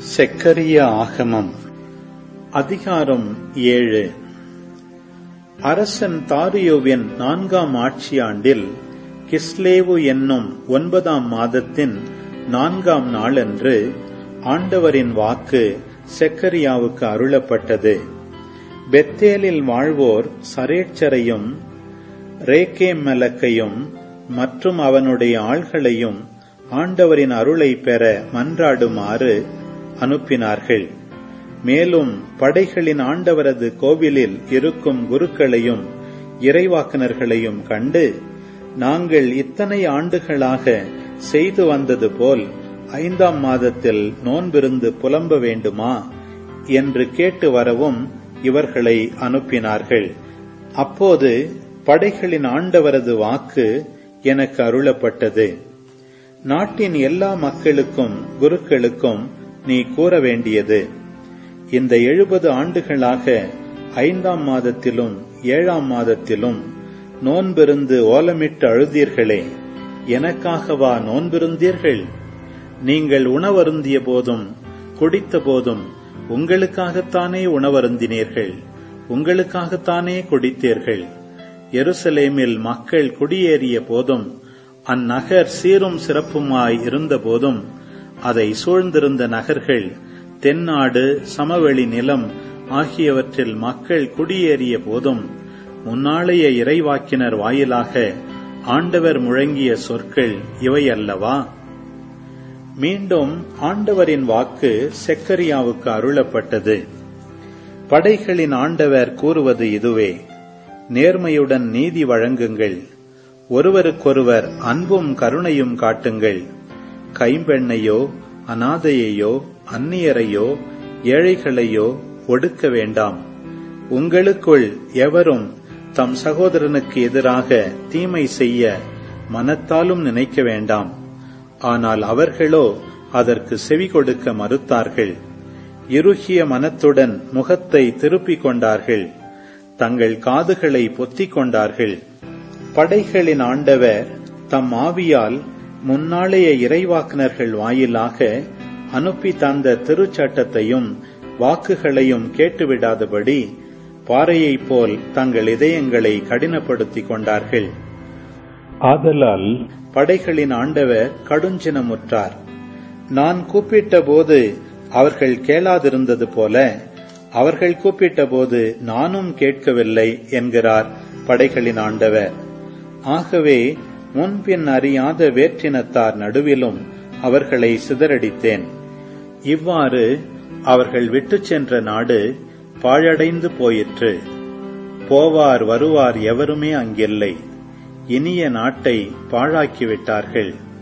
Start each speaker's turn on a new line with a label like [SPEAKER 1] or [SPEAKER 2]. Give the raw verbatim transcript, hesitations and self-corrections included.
[SPEAKER 1] செக்கரியா ஆகமம் அதிகாரம் ஏழு. அரசன் தாரியோவின் நான்காம் ஆட்சியாண்டில் கிஸ்லேவு என்னும் ஒன்பதாம் மாதத்தின் நான்காம் நாளன்று ஆண்டவரின் வாக்கு செக்கரியாவுக்கு அருளப்பட்டது. பெத்தேலில் வாழ்வோர் சரேட்சரையும் ரேக்கேமெலக்கையும் மற்றும் அவனுடைய ஆள்களையும் ஆண்டவரின் அருளை பெற மன்றாடுமாறு அனுப்பினார்கள். மேலும் படைகளின் ஆண்டவரது கோவிலில் இருக்கும் குருக்களையும் இறைவாக்கினர்களையும் கண்டு, நாங்கள் இத்தனை ஆண்டுகளாக செய்து வந்தது போல் ஐந்தாம் மாதத்தில் நோன்பிருந்து புலம்ப வேண்டுமா என்று கேட்டு வரவும் இவர்களை அனுப்பினார்கள். அப்போது படைகளின் ஆண்டவரது வாக்கு எனக்கு அருளப்பட்டது. நாட்டின் எல்லா மக்களுக்கும் குருக்களுக்கும் நீ கூற வேண்டியது, இந்த எழுபது ஆண்டுகளாக ஐந்தாம் மாதத்திலும் ஏழாம் மாதத்திலும் நோன்பிருந்து ஓலமிட்டு அழுதீர்களே, எனக்காகவா நோன்பிருந்தீர்கள்? நீங்கள் உணவருந்திய போதும் குடித்த போதும் உங்களுக்காகத்தானே உணவருந்தினீர்கள், உங்களுக்காகத்தானே குடித்தீர்கள். எருசலேமில் மக்கள் குடியேறிய போதும் அந்நகர் சீரும் சிறப்புமாய் இருந்த போதும் அதை சூழ்ந்திருந்த நகர்கள், தென்னாடு, சமவெளி நிலம் ஆகியவற்றில் மக்கள் குடியேறிய போதும் முன்னாளைய இறைவாக்கினர் வாயிலாக ஆண்டவர் முழங்கிய சொற்கள் இவையல்லவா? மீண்டும் ஆண்டவரின் வாக்கு செக்கரியாவுக்கு அருளப்பட்டது. படைகளின் ஆண்டவர் கூறுவது இதுவே: நேர்மையுடன் நீதி வழங்குங்கள், ஒருவருக்கொருவர் அன்பும் கருணையும் காட்டுங்கள். கைம்பெண்ணையோ அநாதையையோ அந்நியரையோ ஏழைகளையோ ஒடுக்க வேண்டாம். உங்களுக்குள் எவரும் தம் சகோதரனுக்கு எதிராக தீமை செய்ய மனத்தாலும் நினைக்க வேண்டாம். ஆனால் அவர்களோ அதற்கு செவி கொடுக்க மறுத்தார்கள். இறுகிய மனத்துடன் முகத்தை திருப்பிக் கொண்டார்கள், தங்கள் காதுகளை பொத்திக் கொண்டார்கள். படைகளின் ஆண்டவர் தம் ஆவியால் முன்னாளைய இறைவாக்கினர்கள் வாயிலாக அனுப்பி தந்த திருச்சட்டத்தையும் வாக்குகளையும் கேட்டுவிடாதபடி பாறையைப் போல் தங்கள் இதயங்களை கடினப்படுத்திக் கொண்டார்கள். ஆதலால் படைகளின் ஆண்டவர் கடுஞ்சினமுற்றார். நான் கூப்பிட்ட போது அவர்கள் கேளாதிருந்தது போல, அவர்கள் கூப்பிட்ட போது நானும் கேட்கவில்லை என்கிறார் படைகளின் ஆண்டவர். ஆகவே முன்பின் அறியாத வேற்றினத்தார் நடுவிலும் அவர்களை சிதறடித்தேன். இவ்வாறு அவர்கள் விட்டுச் சென்ற நாடு பாழடைந்து போயிற்று. போவார் வருவார் எவருமே அங்கில்லை. இனிய நாட்டை பாழாக்கிவிட்டார்கள்.